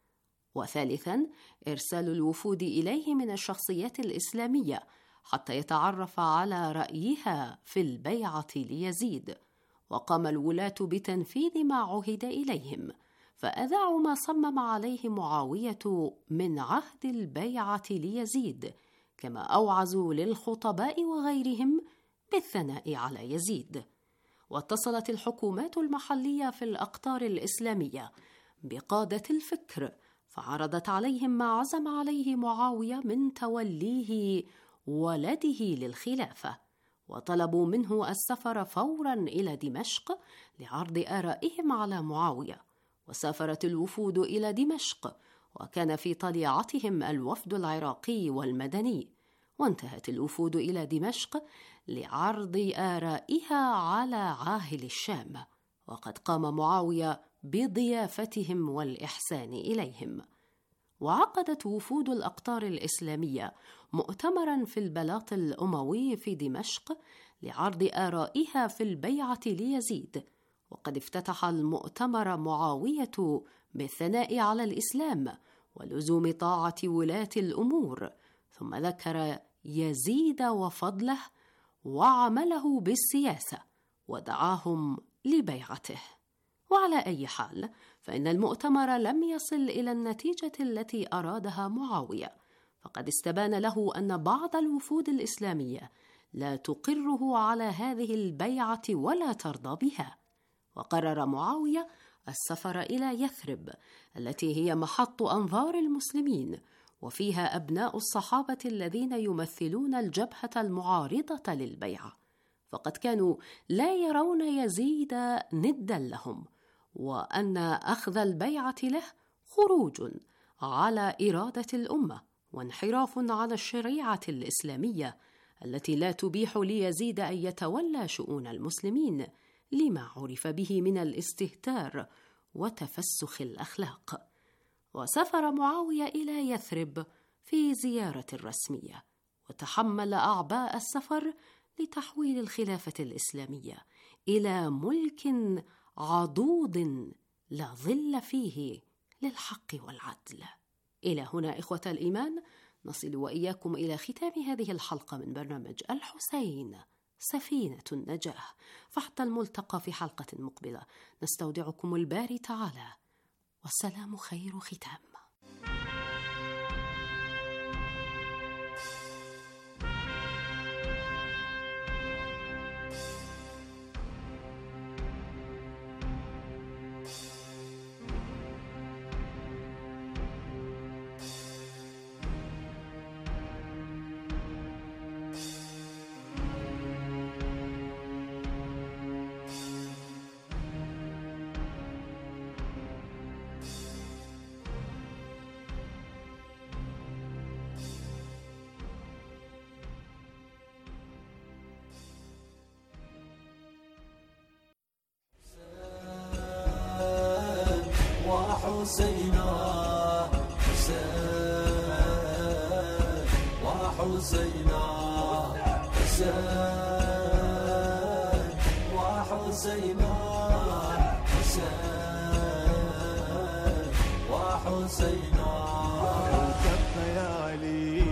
وثالثاً، إرسال الوفود إليه من الشخصيات الإسلامية حتى يتعرف على رأيها في البيعة ليزيد. وقام الولاة بتنفيذ ما عهد إليهم، فأذاعوا ما صمم عليه معاوية من عهد البيعة ليزيد، كما أوعزوا للخطباء وغيرهم بالثناء على يزيد. واتصلت الحكومات المحلية في الأقطار الإسلامية بقادة الفكر، فعرضت عليهم ما عزم عليه معاوية من توليه ولده للخلافة، وطلبوا منه السفر فوراً إلى دمشق لعرض آرائهم على معاوية. وسافرت الوفود إلى دمشق، وكان في طليعتهم الوفد العراقي والمدني، وانتهت الوفود إلى دمشق لعرض آرائها على عاهل الشام، وقد قام معاوية بضيافتهم والإحسان إليهم. وعقدت وفود الأقطار الإسلامية مؤتمراً في البلاط الأموي في دمشق لعرض آرائها في البيعة ليزيد، وقد افتتح المؤتمر معاوية بالثناء على الإسلام ولزوم طاعة ولاة الأمور، ثم ذكر يزيد وفضله وعمله بالسياسة ودعاهم لبيعته. وعلى أي حال، فإن المؤتمر لم يصل إلى النتيجة التي أرادها معاوية، فقد استبان له أن بعض الوفود الإسلامية لا تقره على هذه البيعة ولا ترضى بها، وقرر معاوية السفر إلى يثرب التي هي محط أنظار المسلمين، وفيها أبناء الصحابة الذين يمثلون الجبهة المعارضة للبيعة، فقد كانوا لا يرون يزيد ندا لهم، وأن أخذ البيعة له خروج على إرادة الأمة وانحراف عن الشريعة الإسلامية التي لا تبيح ليزيد أن يتولى شؤون المسلمين، لما عرف به من الاستهتار وتفسخ الأخلاق. وسافر معاوية إلى يثرب في زيارة رسمية، وتحمل أعباء السفر لتحويل الخلافة الإسلامية إلى ملك عضوض لا ظل فيه للحق والعدل. إلى هنا إخوة الإيمان نصل وإياكم إلى ختام هذه الحلقة من برنامج الحسين سفينة النجاة، فحتى الملتقى في حلقة مقبلة نستودعكم الباري تعالى، والسلام خير ختام. حسينا حسين وحسينا حسين وحسينا حسين وحسينا كف يا علي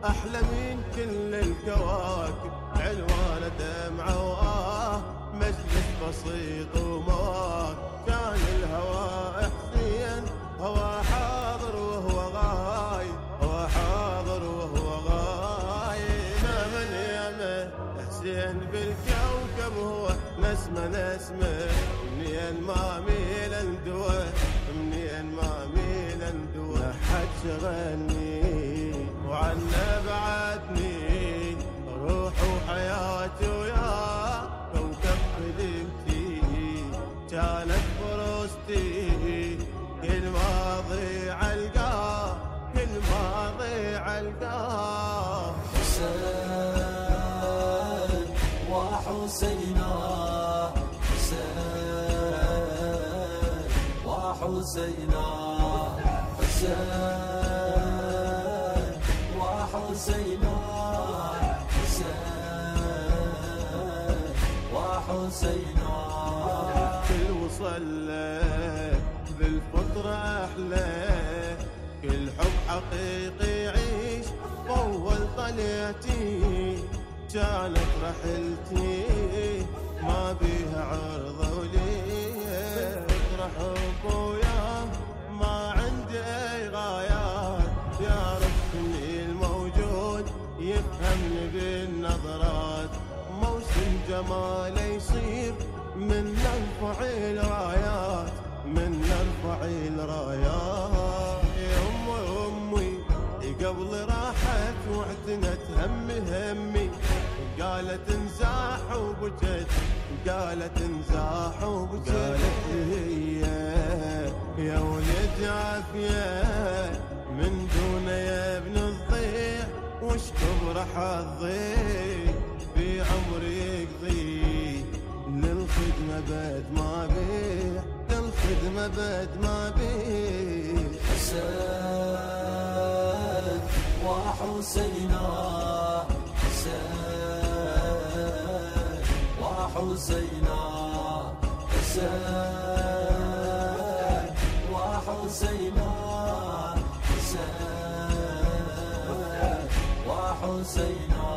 أحلى من كل الكواكب، عنوان دمعة وآه، مجلس بسيط ومواه، كان الهوى حسين، هو حاضر وهو غايب، هو حاضر وهو غايب. ما من يامه حسين بالكوكب، هو نسمة نسمة، منين ما ميل اندوى، منين ما ميل اندوى. لا حد شغلني وعنا بعدني، روح وحياتي ويا كوكب خدمتي، كانت فرستي كل ما ضيع القاه، كل ما ضيع القاه. حسين وحسينا، حسين وحسينا، حسين وحسينا، حسين وحسينا. كل وصل له بالفطرة أحلى، كل حب حقيقي يعيش أول طلعتي، كانت رحلتي ما بيها عرض وليه، فكرة حب وياه ما عندي أي غايات، يعرفني الموجود يفهمني بالنظرات، موسم جماله يصير من نرفع الرايات، من نرفع الرايات. يا أمي أمي قبل راحت واعتنت همي همي، قالت انزاح وبجت، قالت انزاح وبجت. قالت هي يا ولد عافية، من دون يا ابن الضيع، وش كبر حظي في عمري يقضي، للخدمة بد ما بيع، للخدمة بد ما بيع. حسين وحسينا، حسين وحسينا، حسين وحسينا، حسين وحسينا.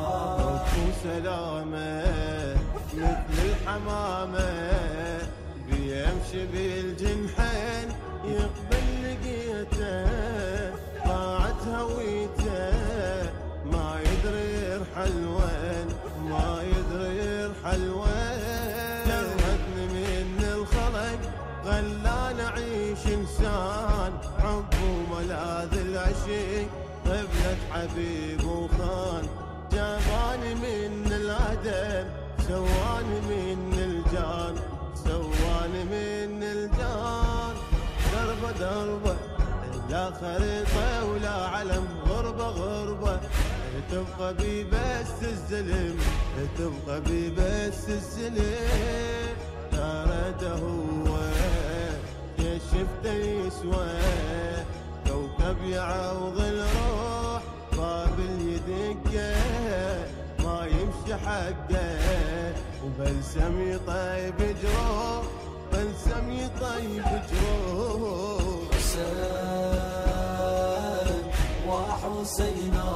وسلامة مثل الحمامة، بيمشي بالجنحين يقبل لقيته، ضاعت هويته ما يدري يرحل وين، ما يدري يرحل وين. لغتني من الخلق خلاني اعيش انسان، حب وملاذ العشيق قبلة حبيب وخان، جاباني من العدم سواني من الجان، سواني من الجان. دربة دربة لا خريطة ولا علم، غربة غربة تبقى بي بس الزلم، تبقى بي بس الزلم. تارده هو يا شفته يسوى، كوكب يعوض الروح بابل يدقه، ما يمشي حقه، وبلسم يطيب جروح، بلسم يطيب جروح. حسين وحسينا،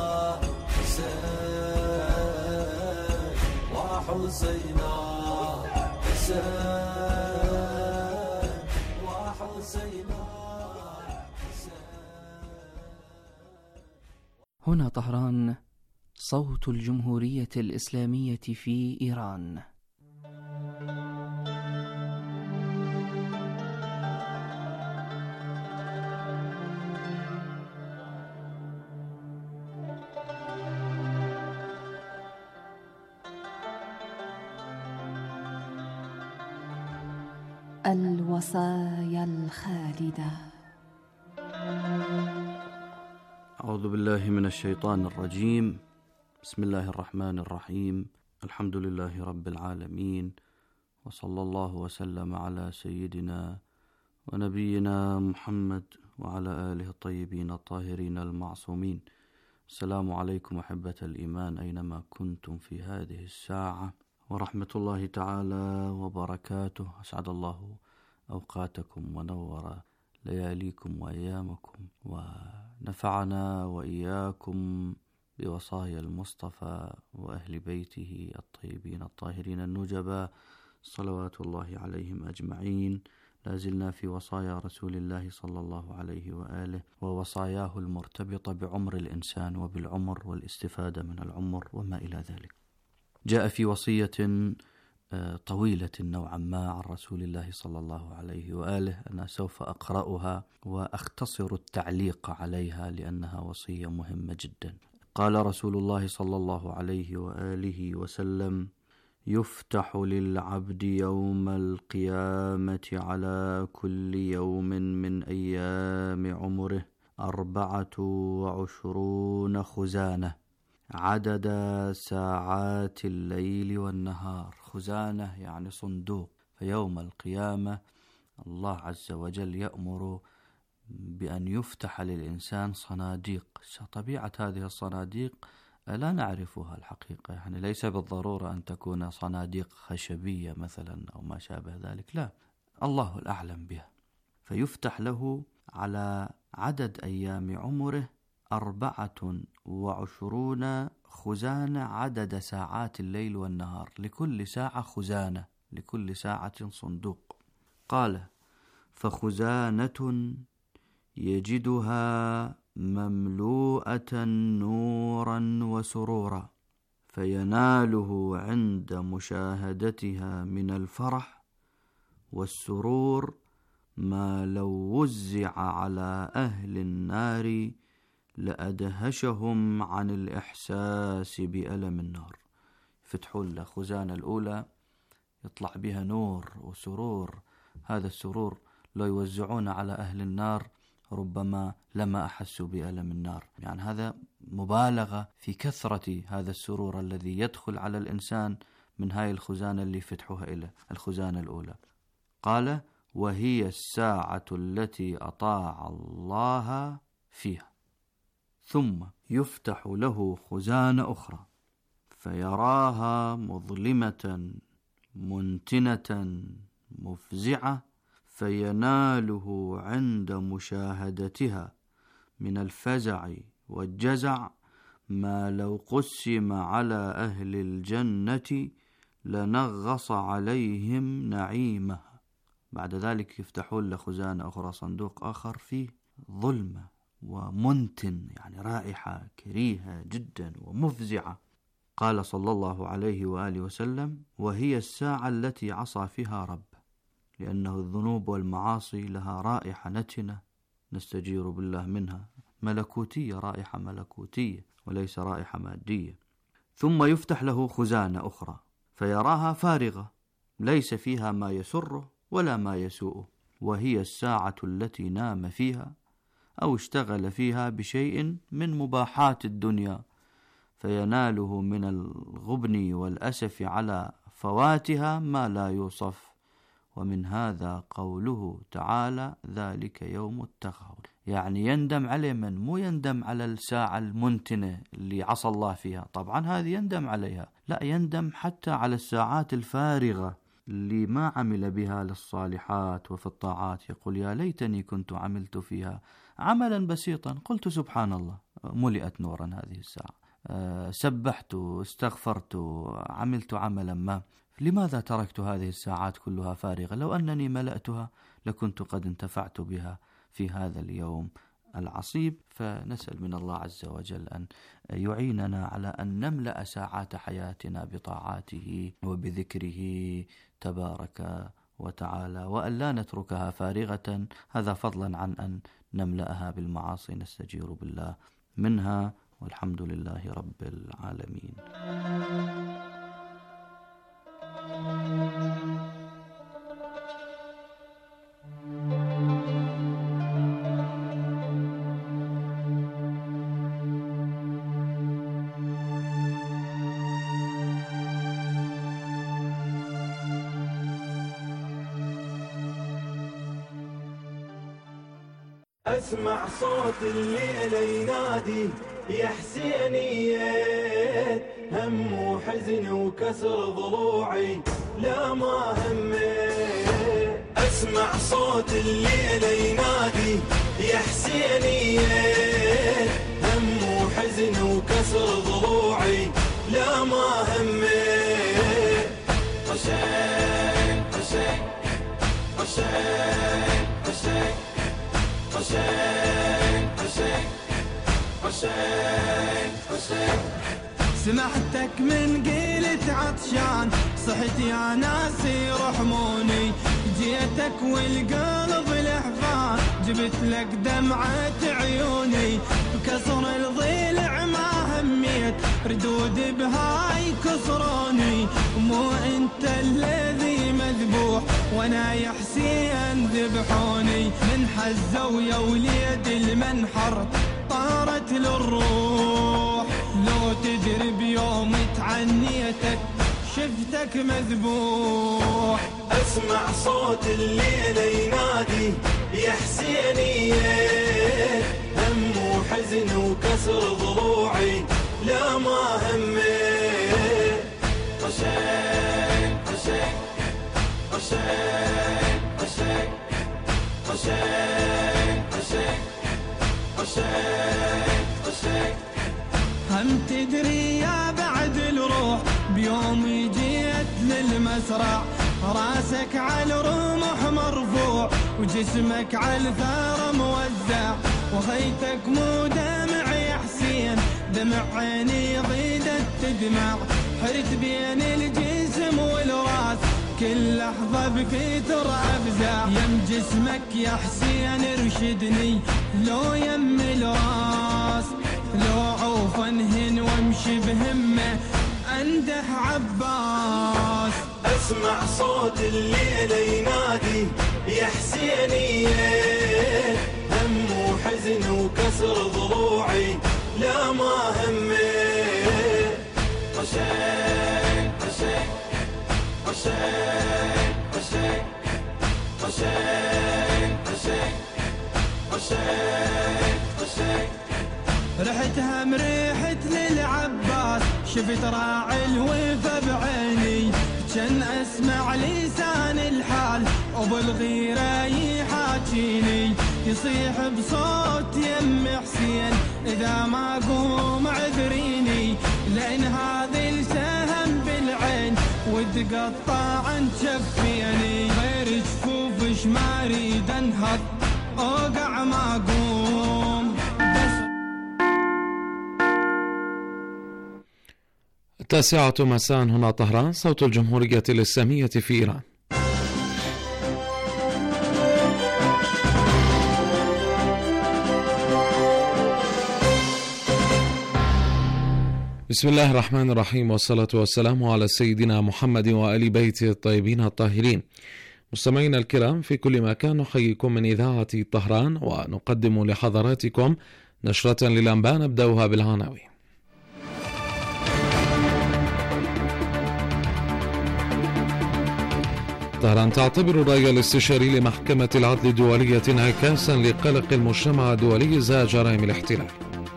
حسين وحسينا، حسين وحسينا. هنا طهران، صوت الجمهورية الإسلامية في إيران. الوصايا الخالدة. أعوذ بالله من الشيطان الرجيم. بسم الله الرحمن الرحيم. الحمد لله رب العالمين، وصلى الله وسلم على سيدنا ونبينا محمد وعلى آله الطيبين الطاهرين المعصومين. السلام عليكم أحبة الإيمان أينما كنتم في هذه الساعة، ورحمة الله تعالى وبركاته. أسعد الله أوقاتكم ونور لياليكم وأيامكم، و ونفعنا وإياكم بوصايا المصطفى وأهل بيته الطيبين الطاهرين النجباء صلوات الله عليهم أجمعين. لازلنا في وصايا رسول الله صلى الله عليه وآله ووصاياه المرتبطة بعمر الإنسان وبالعمر والاستفادة من العمر وما إلى ذلك. جاء في وصية طويلة نوعا ما عن رسول الله صلى الله عليه وآله، أنا سوف أقرأها وأختصر التعليق عليها لأنها وصية مهمة جدا. قال رسول الله صلى الله عليه وآله وسلم: يفتح للعبد يوم القيامة على كل يوم من أيام عمره أربعة وعشرون خزانة عدد ساعات الليل والنهار. خزانة يعني صندوق. فيوم القيامة الله عز وجل يأمر بأن يفتح للإنسان صناديق. طبيعة هذه الصناديق لا نعرفها الحقيقة، يعني ليس بالضرورة أن تكون صناديق خشبية مثلا أو ما شابه ذلك، لا، الله الأعلم بها. فيفتح له على عدد أيام عمره أربعة وعشرون خزانة عدد ساعات الليل والنهار، لكل ساعة خزانة، لكل ساعة صندوق. قال: فخزانة يجدها مملوءة نورا وسرورا فيناله عند مشاهدتها من الفرح والسرور ما لو وزع على أهل النار لأدهشهم عن الإحساس بألم النار. فتحوا له خزانة الأولى يطلع بها نور وسرور، هذا السرور لو يوزعون على أهل النار ربما لما أحسوا بألم النار. يعني هذا مبالغة في كثرة هذا السرور الذي يدخل على الإنسان من هاي الخزانة اللي فتحوها إلى الخزانة الأولى. قال: وهي الساعة التي أطاع الله فيها. ثم يفتح له خزانة أخرى فيراها مظلمة منتنة مفزعة فيناله عند مشاهدتها من الفزع والجزع ما لو قسم على أهل الجنة لنغص عليهم نعيمها. بعد ذلك يفتحون له خزانة أخرى، صندوق آخر فيه ظلمة ومنتن، يعني رائحة كريهة جدا ومفزعة. قال صلى الله عليه وآله وسلم: وهي الساعة التي عصى فيها رب، لأنه الذنوب والمعاصي لها رائحة نتنة نستجير بالله منها، ملكوتية، رائحة ملكوتية وليس رائحة مادية. ثم يفتح له خزانة أخرى فيراها فارغة ليس فيها ما يسره ولا ما يسوءه، وهي الساعة التي نام فيها أو اشتغل فيها بشيء من مباحات الدنيا فيناله من الغبن والأسف على فواتها ما لا يوصف. ومن هذا قوله تعالى: ذلك يوم التغابن. يعني يندم عليه من؟ مو يندم على الساعة المنتنة اللي عصى الله فيها، طبعا هذه يندم عليها، لا، يندم حتى على الساعات الفارغة اللي ما عمل بها للصالحات وفي الطاعات. يقول: يا ليتني كنت عملت فيها عملا بسيطا، قلت سبحان الله ملئت نورا هذه الساعة، أه سبحت، استغفرت، عملت عملا ما، لماذا تركت هذه الساعات كلها فارغة؟ لو أنني ملأتها لكنت قد انتفعت بها في هذا اليوم العصيب. فنسأل من الله عز وجل أن يعيننا على أن نملأ ساعات حياتنا بطاعاته وبذكره تبارك وتعالى، وأن لا نتركها فارغة، هذا فضلا عن أن نملأها بالمعاصي نستجير بالله منها، والحمد لله رب العالمين. أسمع صوت الليل ينادي يا حسينية، هم وحزن وكسر ضلوعي لا ما همي. أسمع صوت الليل ينادي يا حسينية، وكسر ضلوعي لا ما هميت. حسين حسين حسين حسين حسين حسين حسين حسين. سمعتك من قيلة عطشان صحت يا ناسي رحموني، جيتك والقلب لحفان جبت لك دمعة عيوني، بكسر الضلع ما هميت ردود بهاي كسروني، مو انت الذي مذبوح وانا يا حسين ذبحوني، من حزوا يا وليد المنحر طارت للروح، لو تدري بيوم تعنيتك شفتك مذبوح. اسمع صوت الليل ينادي يا حسينية، هم وحزن وكسر ضلوعي لا ما هميت. حسين حسين حسين حسين حسين حسين حسين حسين. هم تدري يا بعد الروح بيوم جيت للمسرع، راسك على الرمح مرفوع وجسمك على الثار موزع، وخيتك مو دمع يا حسين دمع عيني غيدت تدمع، حرت بين الجسم والراس كل لحظة بكتر أفزع، يم جسمك يا حسين ارشدني لو يم الراس، لو عوف انهن وامشي بهمة انده عباس. اسمع صوت الليل ينادي يا حسينية، هم وحزن وكسر ضلوعي لا ما هميت. حسين حسين حسين حسين حسين حسين حسين حسين. رحتها مريحت للعباس شفت راعي الوفا بعيني، كان اسمع لسان الحال وبالغيرة يحاكيني، يصيح بصوت يم حسين اذا ما قوم عذريني، لان هذا السهم بالعين وتقطع عن شفيني، غير جفوفش ما اريد انهض اوقع ما اقوم. التاسعة مساء هنا طهران، صوت الجمهورية الإسلامية في إيران. بسم الله الرحمن الرحيم، والصلاة والسلام على سيدنا محمد وآل بيته الطيبين الطاهرين. مستمعينا الكرام في كل مكان، نحييكم من إذاعة طهران ونقدم لحضراتكم نشرة للأنباء نبدأها بالعناوين. طهران تعتبر الرأي الاستشاري لمحكمة العدل الدولية انعكاسا لقلق المجتمع الدولي ازاء جرائم الاحتلال.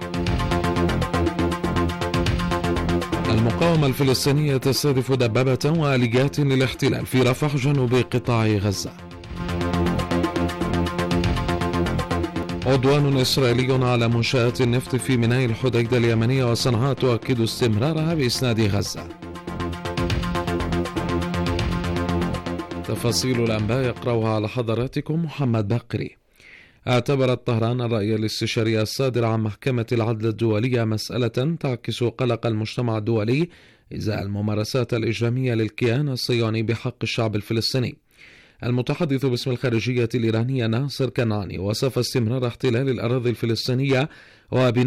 المقاومة الفلسطينية تستهدف دبابة وآليات للاحتلال في رفح جنوب قطاع غزة. عدوان إسرائيلي على منشآت النفط في ميناء الحديدة اليمنية وصنعاء تؤكد استمرارها بإسناد غزة. تفاصيل الأنباء يقرأها على حضراتكم محمد باقري. اعتبرت طهران الرأي الاستشاري الصادر عن محكمة العدل الدولية مسألة تعكس قلق المجتمع الدولي إزاء الممارسات الإجرامية للكيان الصهيوني بحق الشعب الفلسطيني. المتحدث باسم الخارجية الإيرانية ناصر كنعاني وصف استمرار احتلال الأراضي الفلسطينية وبناء